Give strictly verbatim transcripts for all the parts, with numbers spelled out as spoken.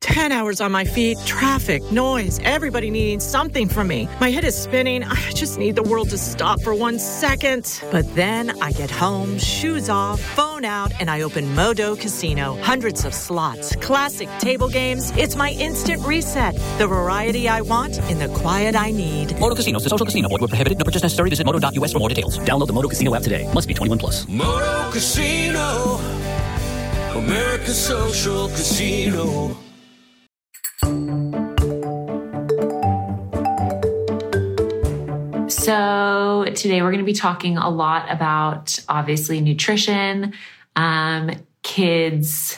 ten hours on my feet, traffic, noise, everybody needing something from me. My head is spinning. I just need the world to stop for one second. But then I get home, shoes off, phone out, and I open Modo Casino. Hundreds of slots, classic table games. It's my instant reset. The variety I want in the quiet I need. Modo Casino, the social casino. Void where prohibited. No purchase necessary. Visit modo dot u s for more details. Download the Modo Casino app today. Must be twenty-one plus. Modo Casino. America's social casino. So today we're going to be talking a lot about, obviously, nutrition, um, kids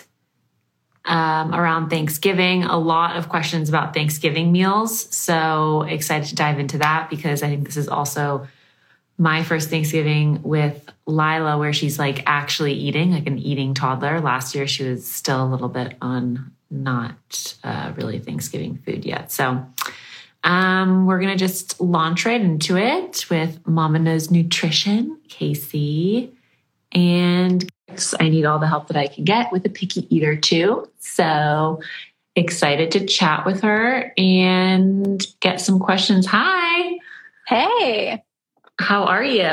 um, around Thanksgiving, a lot of questions about Thanksgiving meals. So excited to dive into that because I think this is also my first Thanksgiving with Lila, where she's like actually eating, like an eating toddler. Last year, she was still a little bit on not uh, really Thanksgiving food yet. So Um, we're going to just launch right into it with Mama Knows Nutrition, Casey. And I need all the help that I can get with a picky eater too. So excited to chat with her and get some questions. Hi. Hey. How are you?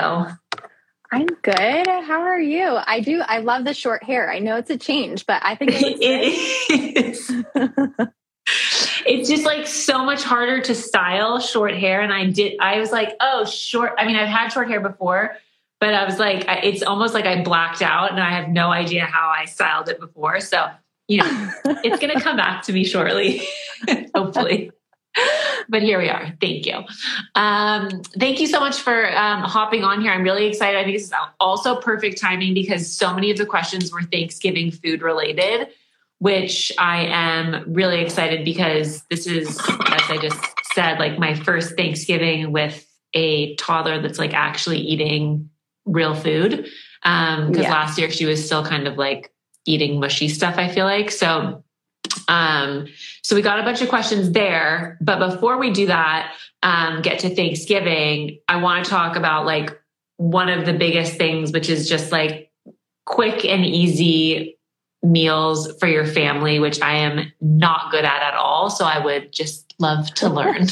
I'm good. How are you? I do. I love the short hair. I know it's a change, but I think it looks it is. It's just like so much harder to style short hair. And I did, I was like, oh, short. I mean, I've had short hair before, but I was like, it's almost like I blacked out and I have no idea how I styled it before. So, you know, it's going to come back to me shortly, hopefully. But here we are. Thank you. Um, thank you so much for um, hopping on here. I'm really excited. I think this is also perfect timing because so many of the questions were Thanksgiving food related, which I am really excited because this is, as I just said, like my first Thanksgiving with a toddler that's like actually eating real food. Um, because yeah. last year she was still kind of like eating mushy stuff, I feel like. So, um, so we got a bunch of questions there, but before we do that, um, get to Thanksgiving, I want to talk about like one of the biggest things, which is just like quick and easy meals for your family, which I am not good at at all. So I would just love to learn.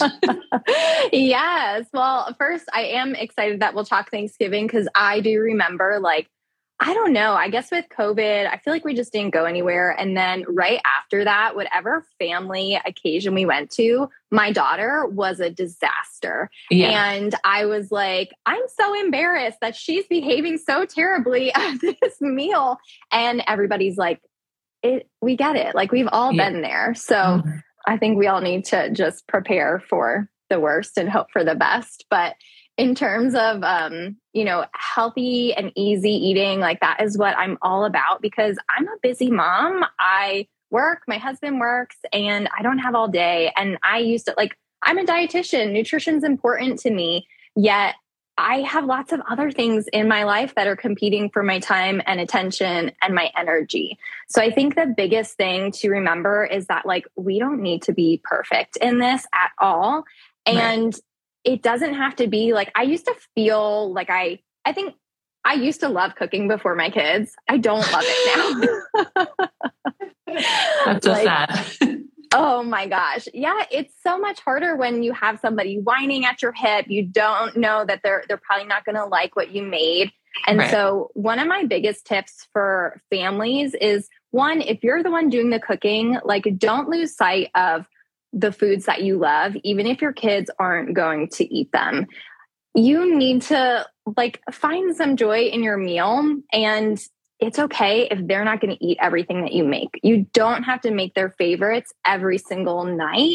Yes. Well, first, I am excited that we'll talk Thanksgiving because I do remember like, I don't know, I guess with COVID, I feel like we just didn't go anywhere. And then right after that, whatever family occasion we went to, my daughter was a disaster. Yeah. And I was like, I'm so embarrassed that she's behaving so terribly at this meal. And everybody's like, it, we get it. Like we've all yeah. been there. So mm-hmm. I think we all need to just prepare for the worst and hope for the best. But in terms of, um, you know, healthy and easy eating, like that is what I'm all about because I'm a busy mom. I work, my husband works, and I don't have all day. And I used to like, I'm a dietitian. Nutrition's important to me, yet I have lots of other things in my life that are competing for my time and attention and my energy. So I think the biggest thing to remember is that like, we don't need to be perfect in this at all. And right. It doesn't have to be like, I used to feel like I, I think I used to love cooking before my kids. I don't love it now. That's so like, sad. Oh my gosh. Yeah. It's so much harder when you have somebody whining at your hip. You don't know that they're, they're probably not going to like what you made. And right. so one of my biggest tips for families is one, if you're the one doing the cooking, like don't lose sight of the foods that you love, even if your kids aren't going to eat them. You need to like find some joy in your meal, and it's okay if they're not going to eat everything that you make. You don't have to make their favorites every single night.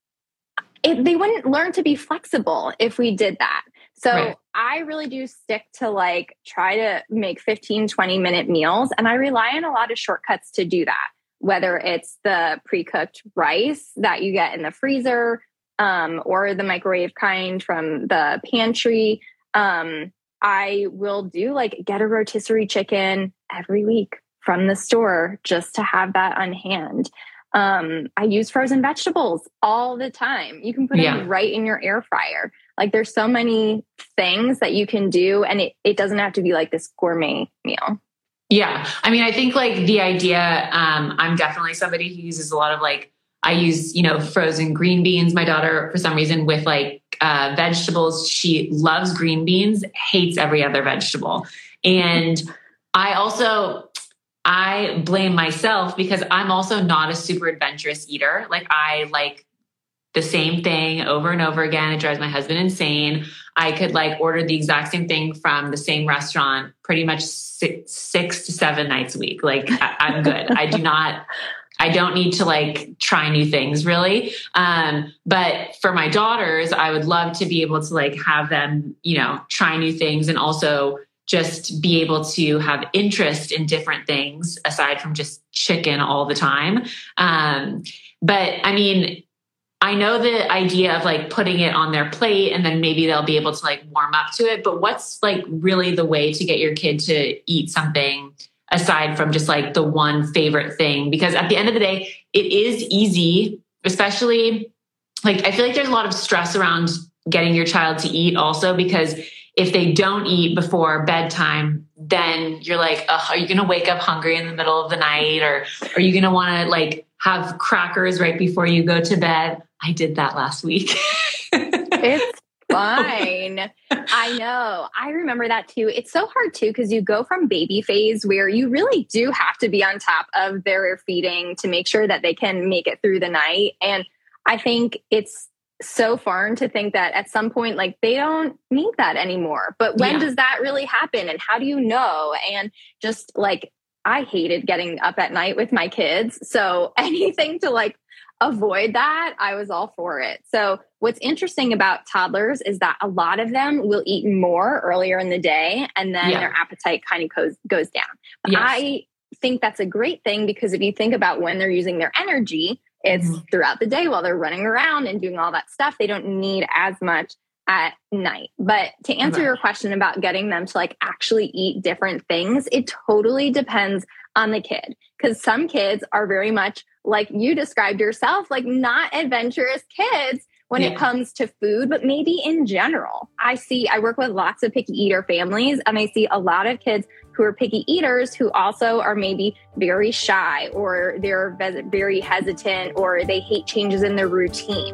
It, they wouldn't learn to be flexible if we did that. So right. I really do stick to like try to make fifteen, twenty minute meals. And I rely on a lot of shortcuts to do that, whether it's the pre-cooked rice that you get in the freezer, um, or the microwave kind from the pantry. Um, I will do like get a rotisserie chicken every week from the store just to have that on hand. Um, I use frozen vegetables all the time. You can put yeah. them right in your air fryer. Like there's so many things that you can do, and it, it doesn't have to be like this gourmet meal. Yeah. I mean, I think like the idea, um, I'm definitely somebody who uses a lot of like I use, you know, frozen green beans. My daughter, for some reason, with like uh, vegetables, she loves green beans, hates every other vegetable. And I also, I blame myself because I'm also not a super adventurous eater. Like I like the same thing over and over again. It drives my husband insane. I could like order the exact same thing from the same restaurant pretty much six, six to seven nights a week. Like I, I'm good. I do not, I don't need to like try new things really. Um, but for my daughters, I would love to be able to like have them, you know, try new things and also just be able to have interest in different things aside from just chicken all the time. Um, but I mean, I know the idea of like putting it on their plate and then maybe they'll be able to like warm up to it. But what's like really the way to get your kid to eat something aside from just like the one favorite thing? Because at the end of the day, it is easy, especially like I feel like there's a lot of stress around getting your child to eat also, because if they don't eat before bedtime, then you're like, oh, are you going to wake up hungry in the middle of the night? Or are you going to want to like have crackers right before you go to bed? I did that last week. It's fine. I know. I remember that too. It's so hard too, because you go from baby phase where you really do have to be on top of their feeding to make sure that they can make it through the night. And I think it's so foreign to think that at some point, like they don't need that anymore. But when yeah. does that really happen? And how do you know? And just like, I hated getting up at night with my kids. So anything to like avoid that, I was all for it. So what's interesting about toddlers is that a lot of them will eat more earlier in the day and then yeah. their appetite kind of goes, goes down. But yes. I think that's a great thing, because if you think about when they're using their energy, it's mm-hmm. throughout the day while they're running around and doing all that stuff. They don't need as much at night. But to answer right. your question about getting them to like actually eat different things, it totally depends on the kid. Because some kids are very much like you described yourself, like not adventurous kids when yeah. it comes to food, but maybe in general. I see, I work with lots of picky eater families, and I see a lot of kids who are picky eaters who also are maybe very shy, or they're very hesitant, or they hate changes in their routine.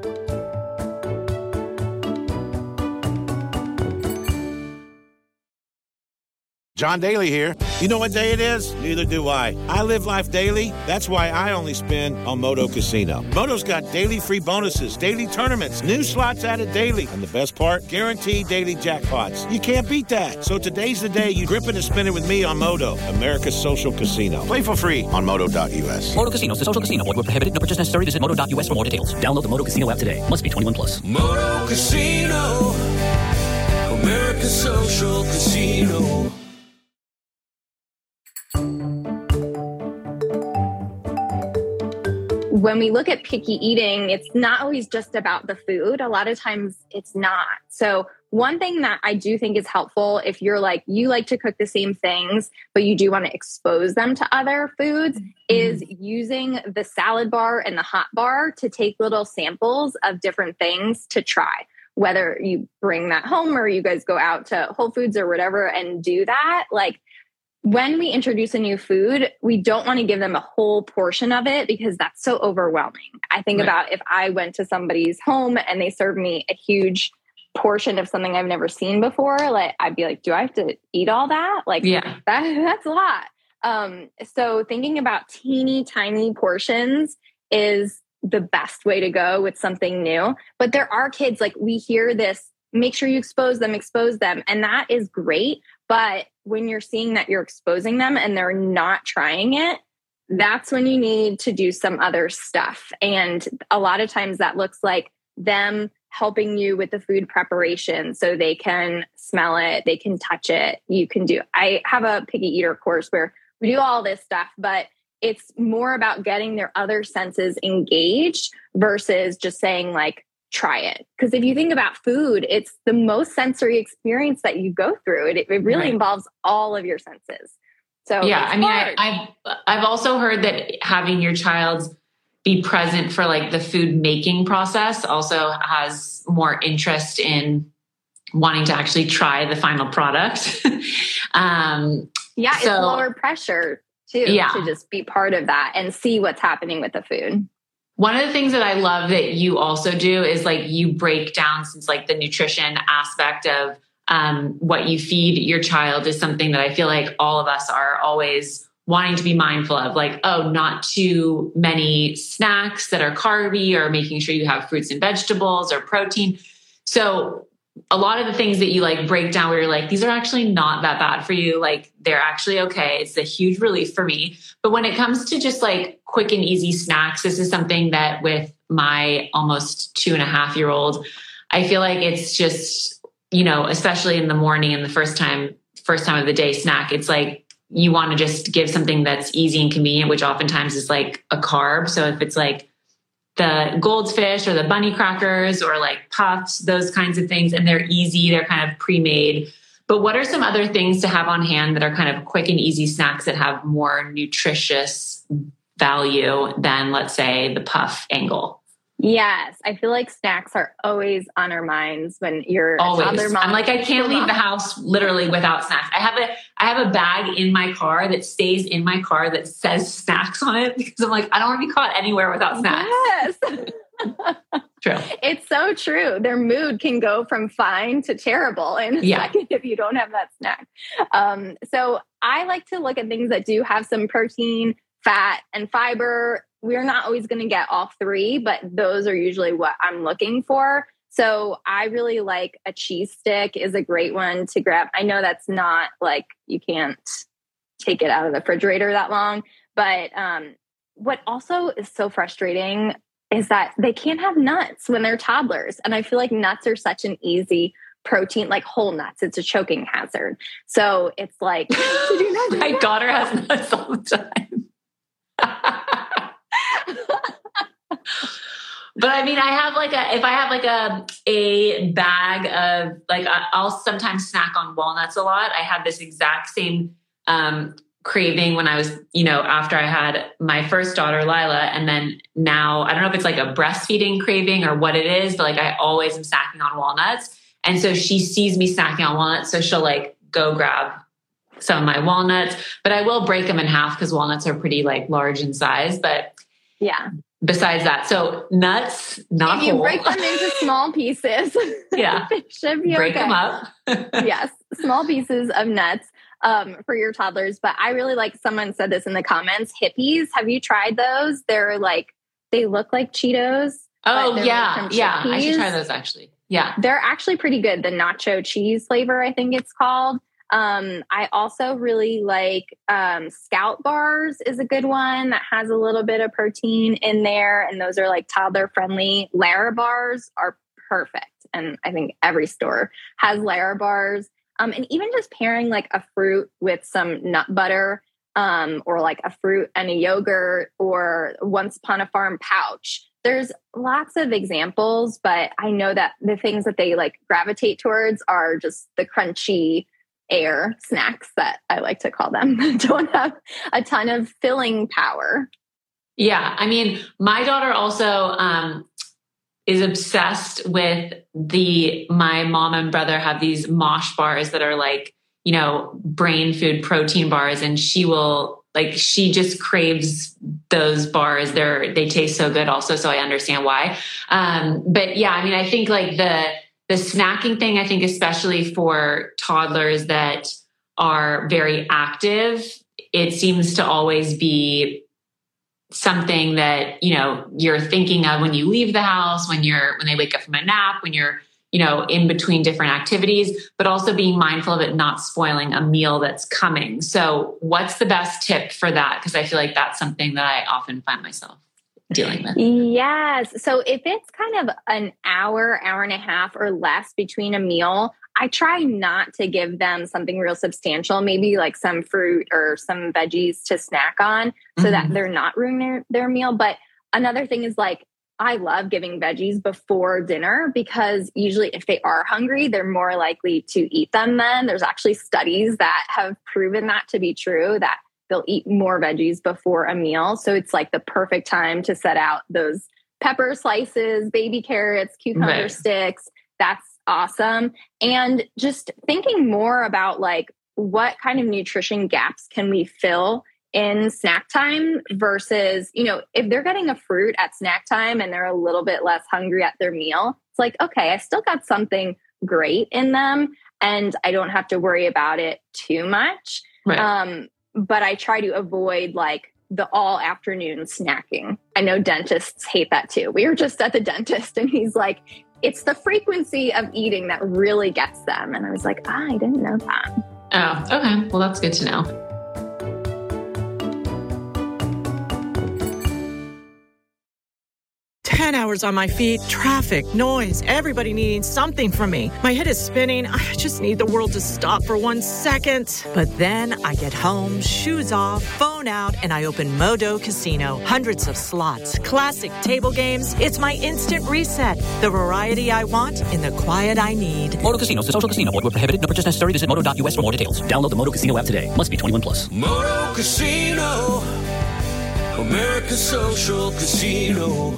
John Daly here. You know what day it is? Neither do I. I live life daily. That's why I only spin on Moto Casino. Moto's got daily free bonuses, daily tournaments, new slots added daily. And the best part? Guaranteed daily jackpots. You can't beat that. So today's the day you grip it and spin it with me on Moto, America's social casino. Play for free on moto dot u s. Moto Casino, the social casino. Void where prohibited. No purchase necessary. Visit moto dot u s for more details. Download the Moto Casino app today. Must be twenty-one plus. Moto Casino, America's social casino. When we look at picky eating, it's not always just about the food. A lot of times it's not. So one thing that I do think is helpful, if you're like, you like to cook the same things, but you do want to expose them to other foods, mm-hmm. is using the salad bar and the hot bar to take little samples of different things to try. Whether you bring that home or you guys go out to Whole Foods or whatever and do that, like, when we introduce a new food, we don't want to give them a whole portion of it, because that's so overwhelming. I think right. about if I went to somebody's home and they served me a huge portion of something I've never seen before, like I'd be like, do I have to eat all that? Like yeah. that, that's a lot. Um, so thinking about teeny tiny portions is the best way to go with something new. But there are kids, like we hear this, make sure you expose them, expose them. And that is great. But when you're seeing that you're exposing them and they're not trying it, that's when you need to do some other stuff. And a lot of times that looks like them helping you with the food preparation so they can smell it, they can touch it, you can do. I have a picky eater course where we do all this stuff, but it's more about getting their other senses engaged versus just saying like, try it. Because if you think about food, it's the most sensory experience that you go through. It, it really right. involves all of your senses. So yeah, I mean, I, I've I've also heard that having your child be present for like the food making process also has more interest in wanting to actually try the final product. um, yeah, so, it's lower pressure too, yeah. to just be part of that and see what's happening with the food. One of the things that I love that you also do is like you break down, since like the nutrition aspect of um, what you feed your child is something that I feel like all of us are always wanting to be mindful of, like, oh, not too many snacks that are carby, or making sure you have fruits and vegetables or protein. So a lot of the things that you like break down where you're like, these are actually not that bad for you. Like they're actually okay. It's a huge relief for me. But when it comes to just like quick and easy snacks, this is something that with my almost two and a half year old, I feel like it's just, you know, especially in the morning and the first time, first time of the day snack, it's like, you want to just give something that's easy and convenient, which oftentimes is like a carb. So if it's like the Goldfish or the bunny crackers or like puffs, those kinds of things, and they're easy, they're kind of pre-made. But what are some other things to have on hand that are kind of quick and easy snacks that have more nutritious value than, let's say, the puff angle? Yes, I feel like snacks are always on our minds when you're always. a toddler mom. I'm like, I can't leave the house literally without snacks. I have a I have a bag in my car that stays in my car that says snacks on it, because I'm like, I don't want to be caught anywhere without snacks. Yes. True. It's so true. Their mood can go from fine to terrible in a yeah. second if you don't have that snack. Um, so I like to look at things that do have some protein, fat, and fiber. We're not always going to get all three, but those are usually what I'm looking for. So I really like a cheese stick is a great one to grab. I know that's not like, you can't take it out of the refrigerator that long, but um, what also is so frustrating is that they can't have nuts when they're toddlers. And I feel like nuts are such an easy protein, like whole nuts. It's a choking hazard. So it's like, my daughter has nuts all the time. But I mean, I have like a, if I have like a, a bag of like, I'll sometimes snack on walnuts a lot. I had this exact same um, craving when I was, you know, after I had my first daughter, Lila. And then now, I don't know if it's like a breastfeeding craving or what it is, but like I always am snacking on walnuts. And so she sees me snacking on walnuts. So she'll like go grab some of my walnuts, but I will break them in half because walnuts are pretty like large in size. But yeah. Besides that, so nuts, not if you whole. break them into small pieces, yeah, should be break okay. them up. Yes, small pieces of nuts um, for your toddlers. But I really like, someone said this in the comments, Hippies. Have you tried those? They're like, they look like Cheetos. Oh yeah, yeah. I should try those actually. Yeah, they're actually pretty good. The nacho cheese flavor, I think it's called. Um, I also really like um, Scout bars is a good one that has a little bit of protein in there. And those are like toddler friendly. Lara bars are perfect. And I think every store has Lara bars. Um, and even just pairing like a fruit with some nut butter um, or like a fruit and a yogurt or Once Upon a Farm pouch. There's lots of examples, but I know that the things that they like gravitate towards are just the crunchy air snacks that I like to call them. Don't have a ton of filling power. Yeah. I mean, my daughter also um, is obsessed with the, my mom and brother have these Mosh bars that are like, you know, brain food protein bars. And she will like, she just craves those bars. They're, they taste so good also. So I understand why. Um, but yeah, I mean, I think like the, The snacking thing, I think, especially for toddlers that are very active, it seems to always be something that, you know, you're thinking of when you leave the house, when you're, when they wake up from a nap, when you're, you know, in between different activities, but also being mindful of it not spoiling a meal that's coming. So what's the best tip for that? Because I feel like that's something that I often find myself dealing with. Yes. So if it's kind of an hour, hour and a half or less between a meal, I try not to give them something real substantial, maybe like some fruit or some veggies to snack on so mm-hmm. that they're not ruining their, their meal. But another thing is like, I love giving veggies before dinner because usually if they are hungry, they're more likely to eat them then. There's actually studies that have proven that to be true, that they'll eat more veggies before a meal. So it's like the perfect time to set out those pepper slices, baby carrots, cucumber right. sticks. That's awesome. And just thinking more about like what kind of nutrition gaps can we fill in snack time versus, you know, if they're getting a fruit at snack time and they're a little bit less hungry at their meal, it's like, okay, I still got something great in them and I don't have to worry about it too much. Right. Um, but I try to avoid like the all afternoon snacking. I know dentists hate that too. We were just at the dentist and he's like, it's the frequency of eating that really gets them. And I was like, ah, I didn't know that. Oh, okay. Well, that's good to know. ten hours on my feet, traffic, noise, everybody needing something from me. My head is spinning. I just need the world to stop for one second. But then I get home, shoes off, phone out, and I open Modo Casino. Hundreds of slots, classic table games. It's my instant reset. The variety I want in the quiet I need. Moto Casino, the social casino. Void where prohibited. No purchase necessary. Visit moto dot U S for more details. Download the Moto Casino app today. Must be twenty-one plus. Moto Casino, America's social casino.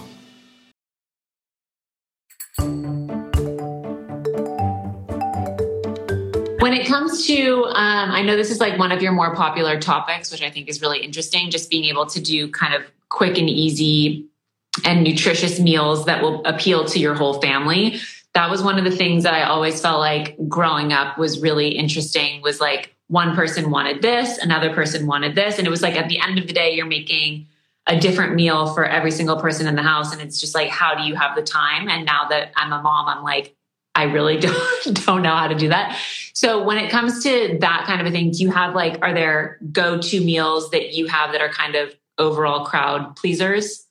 When it comes to, um, I know this is like one of your more popular topics, which I think is really interesting, just being able to do kind of quick and easy and nutritious meals that will appeal to your whole family. That was one of the things that I always felt like growing up was really interesting, was like one person wanted this, another person wanted this. And it was like at the end of the day, you're making a different meal for every single person in the house. And it's just like, how do you have the time? And now that I'm a mom, I'm like, I really don't, don't know how to do that. So when it comes to that kind of a thing, do you have like, are there go-to meals that you have that are kind of overall crowd pleasers?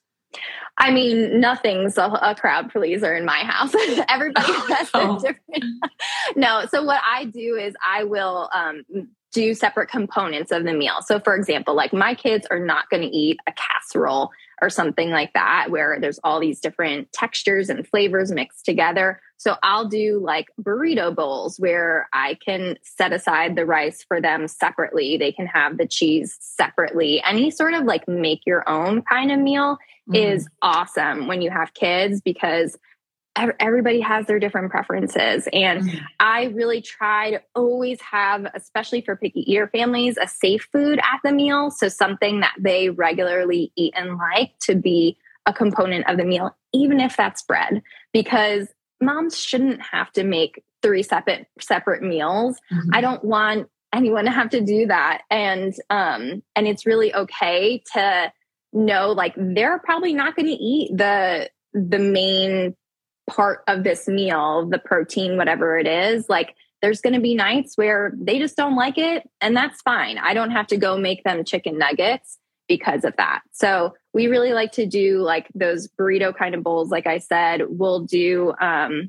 I mean, nothing's a, a crowd pleaser in my house. Everybody has Oh. a different. No. So what I do is I will um, do separate components of the meal. So for example, like my kids are not going to eat a casserole or something like that, where there's all these different textures and flavors mixed together. So I'll do like burrito bowls where I can set aside the rice for them separately. They can have the cheese separately. Any sort of like make your own kind of meal mm. is awesome when you have kids, because everybody has their different preferences. And mm. I really try to always have, especially for picky eater families, a safe food at the meal. So something that they regularly eat and like to be a component of the meal, even if that's bread, because moms shouldn't have to make three separate separate meals. Mm-hmm. I don't want anyone to have to do that. And um, and it's really okay to know like they're probably not going to eat the the main part of this meal, the protein, whatever it is. Like there's going to be nights where they just don't like it, and that's fine. I don't have to go make them chicken nuggets because of that. So we really like to do like those burrito kind of bowls. Like I said, we'll do, um,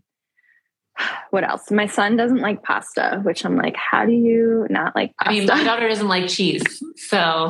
what else? My son doesn't like pasta, which I'm like, how do you not like pasta? I mean, my daughter doesn't like cheese. So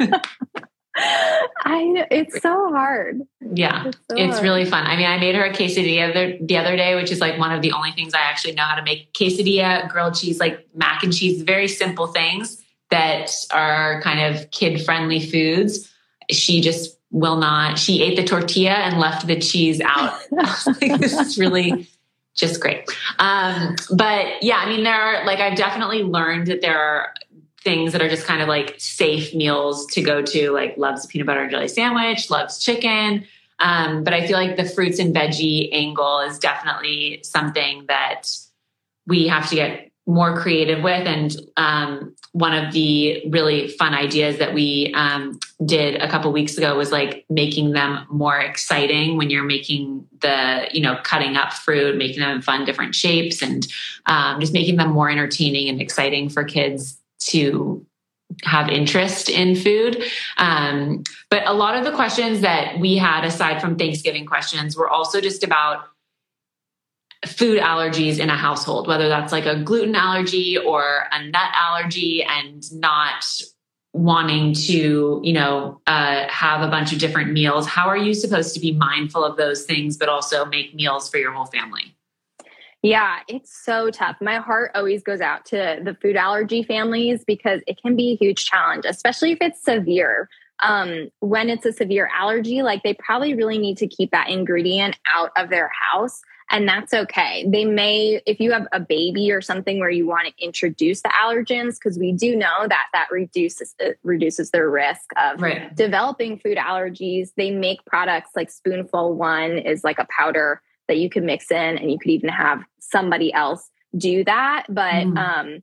I, it's so hard. Yeah, it's, so it's hard. really fun. I mean, I made her a quesadilla the other, the other day, which is like one of the only things I actually know how to make. Quesadilla, grilled cheese, like mac and cheese, very simple things that are kind of kid-friendly foods. She just will not. She ate the tortilla and left the cheese out. Like, this is really just great. Um, but yeah, I mean, there are like, I've definitely learned that there are things that are just kind of like safe meals to go to, like loves peanut butter and jelly sandwich, loves chicken. Um, but I feel like the fruits and veggie angle is definitely something that we have to get more creative with. And um, one of the really fun ideas that we um, did a couple weeks ago was like making them more exciting when you're making the, you know, cutting up fruit, making them in fun, different shapes, and um, just making them more entertaining and exciting for kids to have interest in food. Um, but a lot of the questions that we had, aside from Thanksgiving questions, were also just about food allergies in a household, whether that's like a gluten allergy or a nut allergy, and not wanting to, you know, uh, have a bunch of different meals. How are you supposed to be mindful of those things, but also make meals for your whole family? Yeah, it's so tough. My heart always goes out to the food allergy families because it can be a huge challenge, especially if it's severe. Um, when it's a severe allergy, like they probably really need to keep that ingredient out of their house. And that's okay. They may, if you have a baby or something where you want to introduce the allergens, because we do know that that reduces it reduces their risk of right. developing food allergies. They make products like Spoonful One is like a powder that you could mix in, and you could even have somebody else do that. But mm. um,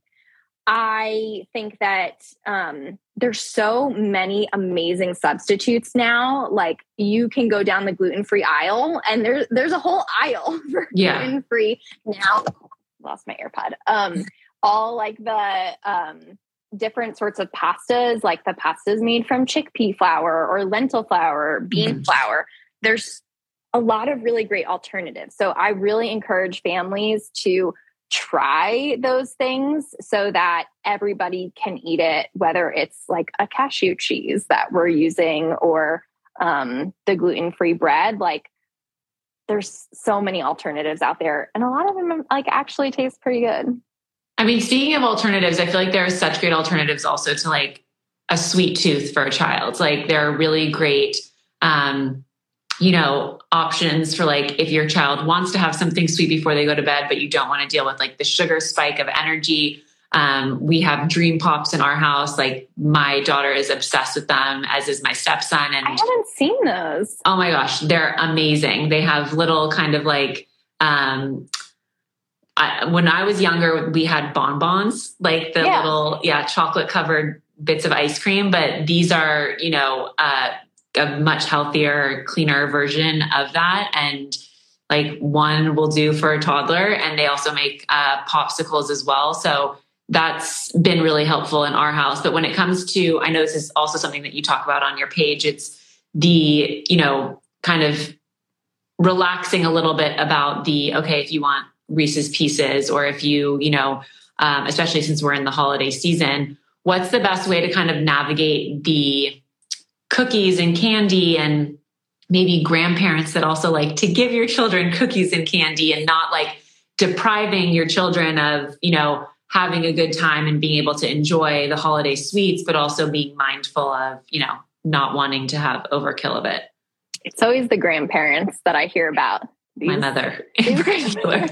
I think that um, there's so many amazing substitutes now. Like you can go down the gluten-free aisle, and there's there's a whole aisle for yeah. gluten-free now. Lost my AirPod. Um, all like the um, different sorts of pastas, like the pastas made from chickpea flour or lentil flour, or bean mm. flour. There's a lot of really great alternatives. So I really encourage families to try those things so that everybody can eat it, whether it's like a cashew cheese that we're using or um, the gluten-free bread. Like there's so many alternatives out there, and a lot of them like actually taste pretty good. I mean, speaking of alternatives, I feel like there are such great alternatives also to like a sweet tooth for a child. Like there are really great, um, you know, options for like, if your child wants to have something sweet before they go to bed, but you don't want to deal with like the sugar spike of energy. Um, we have Dream Pops in our house. Like my daughter is obsessed with them, as is my stepson. And I haven't seen those. Oh my gosh, they're amazing. They have little kind of like, um, I, when I was younger, we had bonbons, like the yeah. little, yeah, chocolate covered bits of ice cream. But these are, you know, uh, a much healthier, cleaner version of that. And like one will do for a toddler, and they also make uh, popsicles as well. So that's been really helpful in our house. But when it comes to, I know this is also something that you talk about on your page, it's the, you know, kind of relaxing a little bit about the, okay, if you want Reese's Pieces, or if you, you know, um, especially since we're in the holiday season, what's the best way to kind of navigate the cookies and candy, and maybe grandparents that also like to give your children cookies and candy, and not like depriving your children of, you know, having a good time and being able to enjoy the holiday sweets, but also being mindful of, you know, not wanting to have overkill of it. It's always the grandparents that I hear about. These, My mother in particular.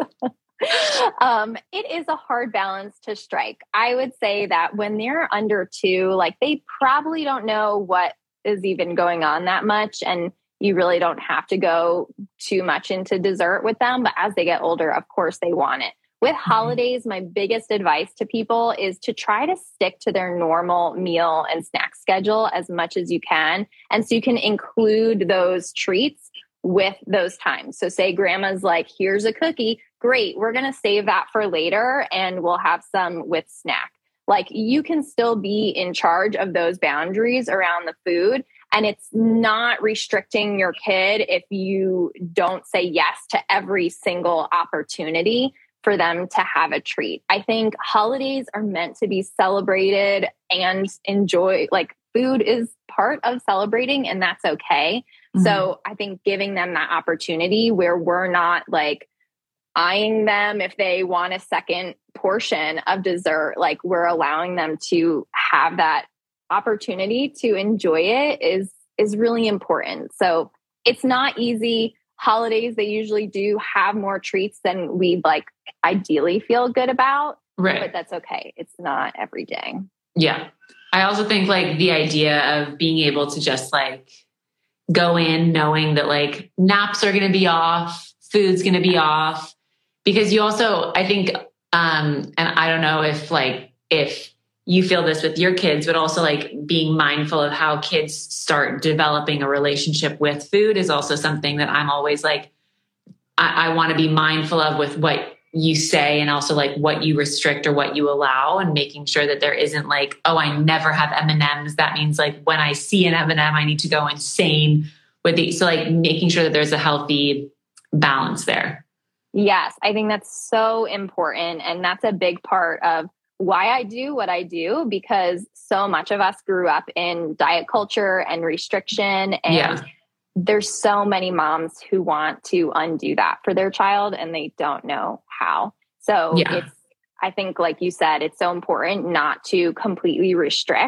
um, it is a hard balance to strike. I would say that when they're under two, like they probably don't know what is even going on that much. And you really don't have to go too much into dessert with them. But as they get older, of course, they want it. With holidays, my biggest advice to people is to try to stick to their normal meal and snack schedule as much as you can. And so you can include those treats with those times. So say grandma's like, here's a cookie. Great. We're going to save that for later, and we'll have some with snack. Like you can still be in charge of those boundaries around the food. And it's not restricting your kid if you don't say yes to every single opportunity for them to have a treat. I think holidays are meant to be celebrated and enjoy. Like food is part of celebrating, and that's okay. Mm-hmm. So I think giving them that opportunity where we're not like eyeing them if they want a second portion of dessert, like we're allowing them to have that opportunity to enjoy it is, is really important. So it's not easy. Holidays, they usually do have more treats than we like ideally feel good about, right? But that's okay. It's not every day. Yeah. I also think like the idea of being able to just like go in knowing that like naps are going to be off, food's going to be off, because you also, I think, um, and I don't know if like, if you feel this with your kids, but also like being mindful of how kids start developing a relationship with food is also something that I'm always like, I, I want to be mindful of with what you say, and also like what you restrict or what you allow, and making sure that there isn't like, oh, I never have M and M's. That means like when I see an M and M, I need to go insane with these. So like making sure that there's a healthy balance there. Yes, I think that's so important. And that's a big part of why I do what I do, because so much of us grew up in diet culture and restriction. And yeah. there's so many moms who want to undo that for their child, and they don't know how. So yeah. it's, I think, like you said, it's so important not to completely restrict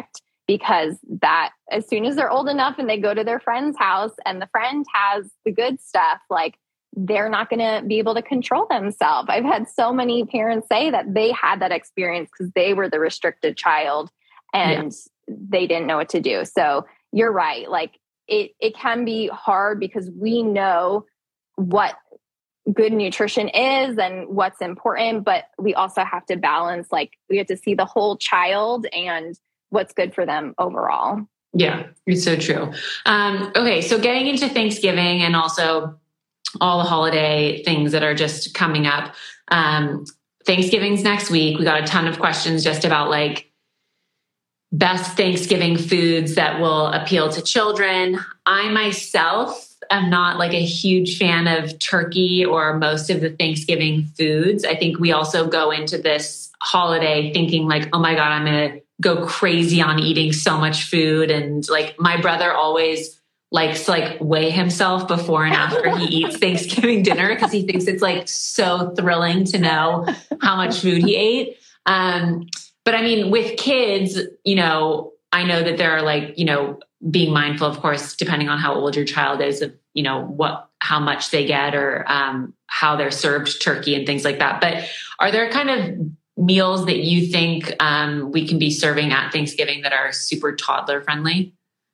because that as soon as they're old enough and they go to their friend's house and the friend has the good stuff, like they're not going to be able to control themselves. I've had so many parents say that they had that experience because they were the restricted child and yeah. they didn't know what to do. So you're right. Like it, it can be hard because we know what good nutrition is and what's important, but we also have to balance, like we have to see the whole child and what's good for them overall. Yeah, it's so true. Um, okay. So getting into Thanksgiving and also all the holiday things that are just coming up. Um, Thanksgiving's next week. We got a ton of questions just about like best Thanksgiving foods that will appeal to children. I myself am not like a huge fan of turkey or most of the Thanksgiving foods. I think we also go into this holiday thinking like, oh my God, I'm going to go crazy on eating so much food. And like my brother always likes to like weigh himself before and after he eats Thanksgiving dinner because he thinks it's like so thrilling to know how much food he ate. Um, but I mean, with kids, you know, I know that there are like, you know, being mindful, of course, depending on how old your child is, of, you know, what, how much they get or um, how they're served turkey and things like that. But are there kind of meals that you think um, we can be serving at Thanksgiving that are super toddler friendly?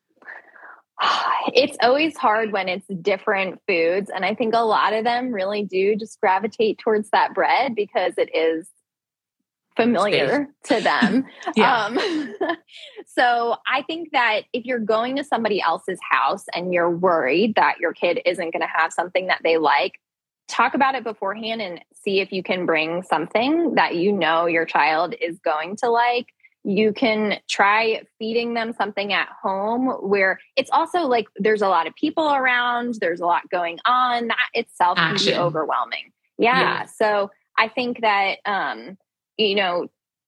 It's always hard when it's different foods. And I think a lot of them really do just gravitate towards that bread because it is familiar Safe. to them. yeah. Um, so I think that if you're going to somebody else's house and you're worried that your kid isn't going to have something that they like, talk about it beforehand and see if you can bring something that you know your child is going to like. You can try feeding them something at home where it's also like there's a lot of people around, there's a lot going on. That itself Action. can be overwhelming. Yeah. yeah. So I think that, um, you know,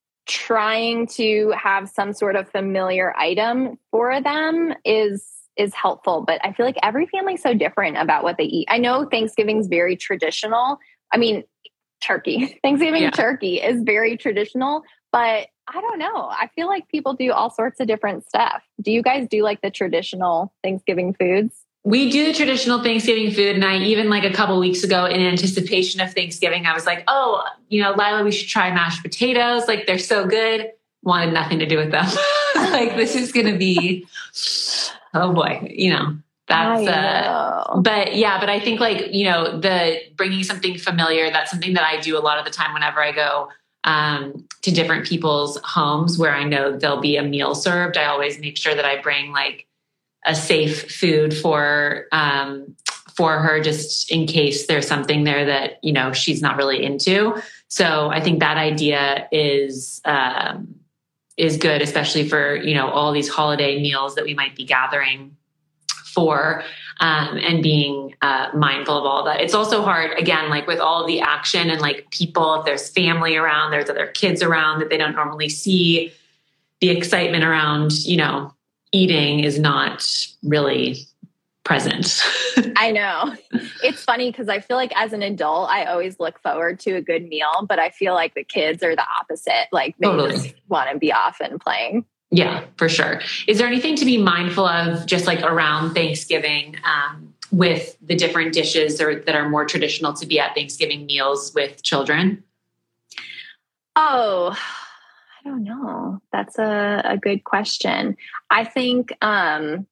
trying to have some sort of familiar item for them is is helpful. But I feel like every family's so different about what they eat. I know Thanksgiving's very traditional. I mean, turkey. Thanksgiving yeah. turkey is very traditional, but I don't know. I feel like people do all sorts of different stuff. Do you guys do like the traditional Thanksgiving foods? We do the traditional Thanksgiving food. And I even like a couple weeks ago in anticipation of Thanksgiving, I was like, oh, you know, Lila, we should try mashed potatoes. Like they're so good. Wanted nothing to do with them. Like this is going to be, oh boy, you know, that's, know. uh, but yeah, but I think like, you know, the bringing something familiar, that's something that I do a lot of the time whenever I go um, to different people's homes where I know there'll be a meal served. I always make sure that I bring like a safe food for, um, for her, just in case there's something there that, you know, she's not really into. So I think that idea is, um, is good, especially for, you know, all these holiday meals that we might be gathering for, um, and being uh, mindful of all that. It's also hard, again, like with all of the action and like people, if there's family around, there's other kids around that they don't normally see, the excitement around, you know, eating is not really present. I know. It's funny because I feel like as an adult, I always look forward to a good meal, but I feel like the kids are the opposite. Like they Totally. just want to be off and playing. Yeah, for sure. Is there anything to be mindful of just like around Thanksgiving um, with the different dishes or that are more traditional to be at Thanksgiving meals with children? Oh, I don't know. That's a, a good question. I think, um,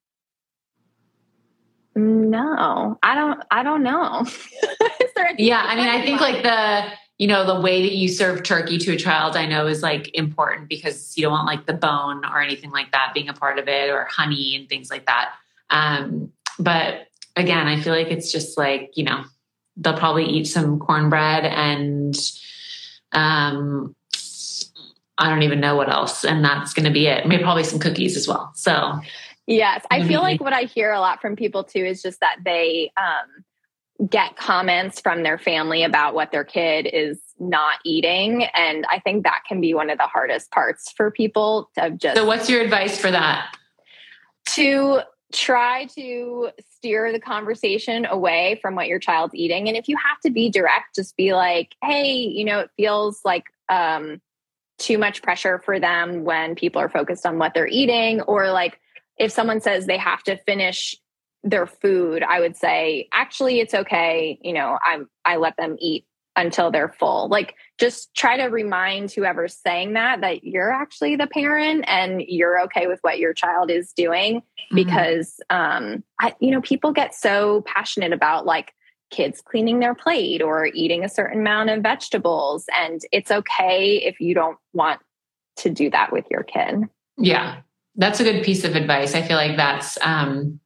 no, I don't, I don't know. Yeah. I mean, I think like the, you know, the way that you serve turkey to a child, I know is like important because you don't want like the bone or anything like that being a part of it, or honey and things like that. Um, but again, I feel like it's just like, you know, they'll probably eat some cornbread and, um, I don't even know what else. And that's going to be it. Maybe probably some cookies as well. So yes, I feel like what I hear a lot from people too is just that they, um, get comments from their family about what their kid is not eating. And I think that can be one of the hardest parts for people to just... So what's your advice for that? To try to steer the conversation away from what your child's eating. And if you have to be direct, just be like, hey, you know, it feels like um, too much pressure for them when people are focused on what they're eating, or like if someone says they have to finish their food, I would say, actually, it's okay. You know, I'm, I let them eat until they're full. Like, just try to remind whoever's saying that, that you're actually the parent and you're okay with what your child is doing. Mm-hmm. Because, um, I, you know, people get so passionate about like kids cleaning their plate or eating a certain amount of vegetables. And it's okay if you don't want to do that with your kid. Yeah, that's a good piece of advice. I feel like that's, um,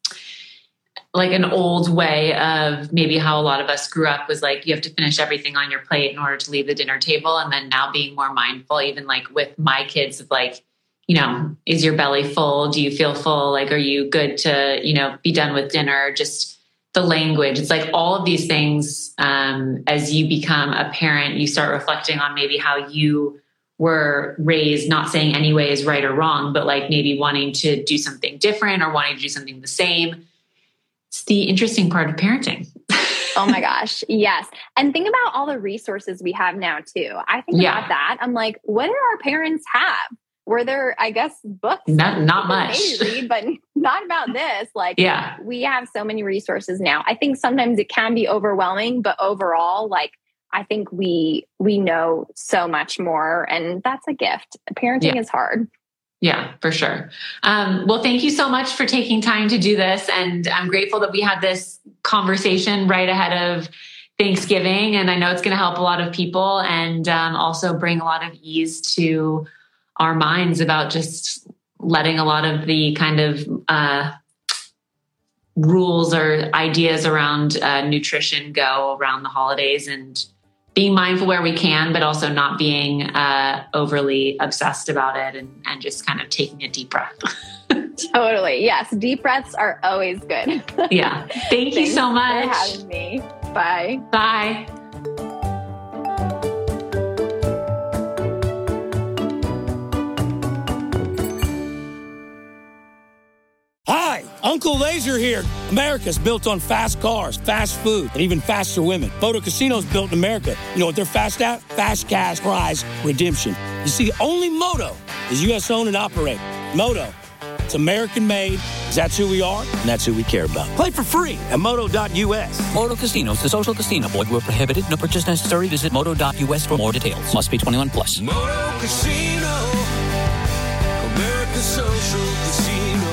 like an old way of maybe how a lot of us grew up was like, you have to finish everything on your plate in order to leave the dinner table. And then now being more mindful, even like with my kids, of like, you know, is your belly full? Do you feel full? Like, are you good to, you know, be done with dinner? Just the language. It's like all of these things, um, as you become a parent, you start reflecting on maybe how you were raised, not saying any way is right or wrong, but like maybe wanting to do something different or wanting to do something the same. It's the interesting part of parenting. Oh my gosh. Yes. And think about all the resources we have now too. I think Yeah. about that. I'm like, what did our parents have? Were there, I guess, books? Not, not that much. they read, but not about this. Like, Yeah. we have so many resources now. I think sometimes it can be overwhelming, but overall, like, I think we, we know so much more, and that's a gift. Parenting Yeah. is hard. Yeah, for sure. Um, well, thank you so much for taking time to do this. And I'm grateful that we had this conversation right ahead of Thanksgiving. And I know it's going to help a lot of people, and um, also bring a lot of ease to our minds about just letting a lot of the kind of uh, rules or ideas around uh, nutrition go around the holidays, and being mindful where we can, but also not being uh, overly obsessed about it, and, and just kind of taking a deep breath. Totally. Yes. Deep breaths are always good. Yeah. Thank you Thanks so much. for having me. Bye. Bye. Hi, Uncle Laser here. America's built on fast cars, fast food, and even faster women. Moto Casino's built in America. You know what they're fast at? Fast cash prize redemption. You see, only Moto is U S owned and operated. Moto, it's American made, 'cause that's who we are, and that's who we care about. Play for free at moto dot U S. Moto Casinos, the social casino. Void where prohibited. No purchase necessary. Visit moto dot U S for more details. Must be twenty-one plus. Moto Casino, America's social casino.